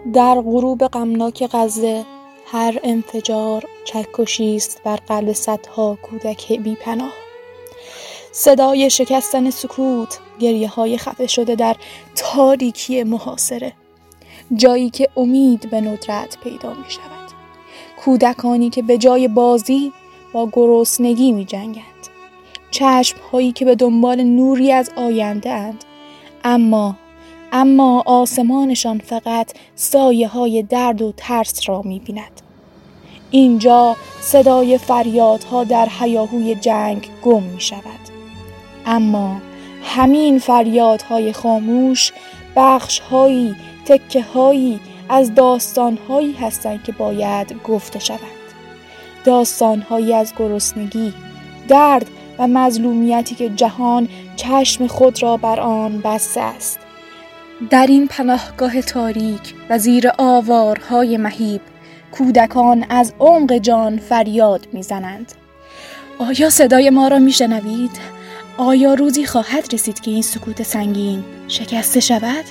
در غروب غمناک غزه هر انفجار چکشی است بر قلب صدها کودک بی پناه. صدای شکستن سکوت، گریه های خفه شده در تاریکی محاصره، جایی که امید به ندرت پیدا می شود. کودکانی که به جای بازی با گرسنگی می جنگند. چشم هایی که به دنبال نوری از آینده اند، اما آسمانشان فقط سایه های درد و ترس را می بیند. اینجا صدای فریادها در هیاهوی جنگ گم می شود. اما همین فریادهای خاموش بخشهایی، تکه‌هایی از داستانهایی هستند که باید گفته شوند. داستانهایی از گرسنگی، درد و مظلومیتی که جهان چشم خود را بر آن بسته است. در این پناهگاه تاریک و زیر آوارهای مهیب، کودکان از عمق جان فریاد می‌زنند. آیا صدای ما را می‌شنوید؟ آیا روزی خواهد رسید که این سکوت سنگین شکسته شود؟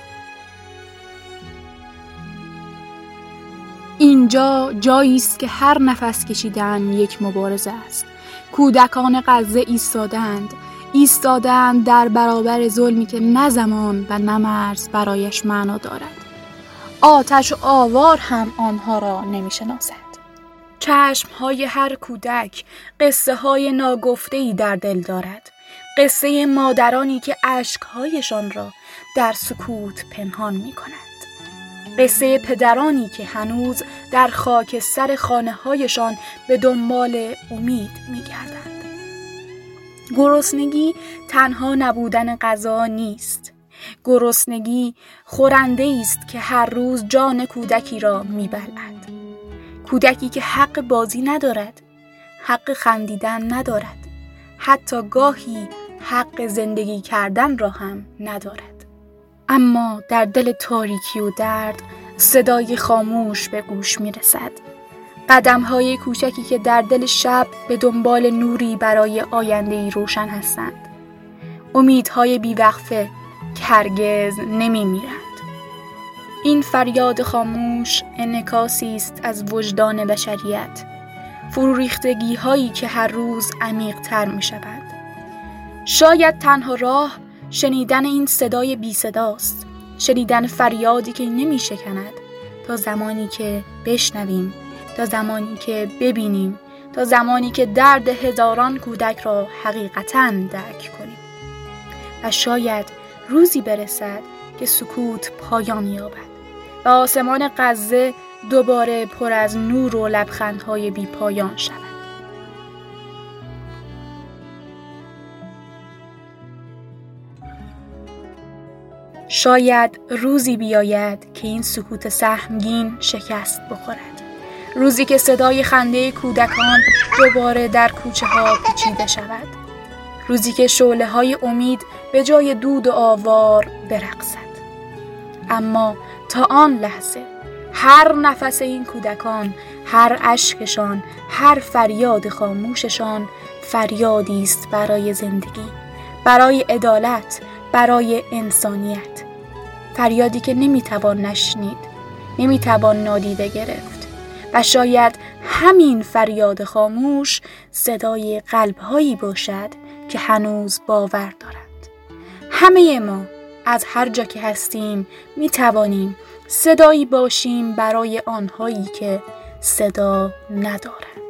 اینجا جایی است که هر نفس کشیدن یک مبارزه است. کودکان غزه ایستادند در برابر ظلمی که نه زمان و نه مرز برایش معنا دارد. آتش و آوار هم آنها را نمی‌شناسد. چشم‌های هر کودک قصه های ناگفته‌ای در دل دارد. قصه مادرانی که اشک‌هایشان را در سکوت پنهان می‌کنند. قصه پدرانی که هنوز در خاکستر خانه‌هایشان به دنبال امید می‌گردند. گرسنگی تنها نبودن غذا نیست. گرسنگی خورنده است که هر روز جان کودکی را می‌بلعد. کودکی که حق بازی ندارد، حق خندیدن ندارد، حتی گاهی حق زندگی کردن را هم ندارد. اما در دل تاریکی و درد صدای خاموش به گوش می رسد. قدم‌های کوچکی که در دل شب به دنبال نوری برای آینده‌ای روشن هستند. امیدهای بی‌وقفه که هرگز نمی میرند. این فریاد خاموش انعکاسی است از وجدان بشریت، فروریختگی هایی که هر روز عمیق تر می شود. شاید تنها راه شنیدن این صدای بی صداست، شنیدن فریادی که نمی شکند، تا زمانی که بشنویم، تا زمانی که ببینیم، تا زمانی که درد هزاران کودک را حقیقتاً درک کنیم. و شاید روزی برسد که سکوت پایان یابد و آسمان غزه دوباره پر از نور و لبخندهای بی پایان شود. شاید روزی بیاید که این سکوت سهمگین شکست بخورد. روزی که صدای خنده کودکان دوباره در کوچه ها پیچیده شود. روزی که شعله‌های امید به جای دود و آوار برقصد. اما تا آن لحظه هر نفس این کودکان، هر اشکشان، هر فریاد خاموششان فریادی است برای زندگی، برای عدالت، برای انسانیت. فریادی که نمیتوان نشنید، نمیتوان نادیده گرفت. و شاید همین فریاد خاموش صدای قلب‌هایی باشد که هنوز باور دارند. همه ما از هر جا که هستیم می توانیم صدایی باشیم برای آنهایی که صدا ندارند.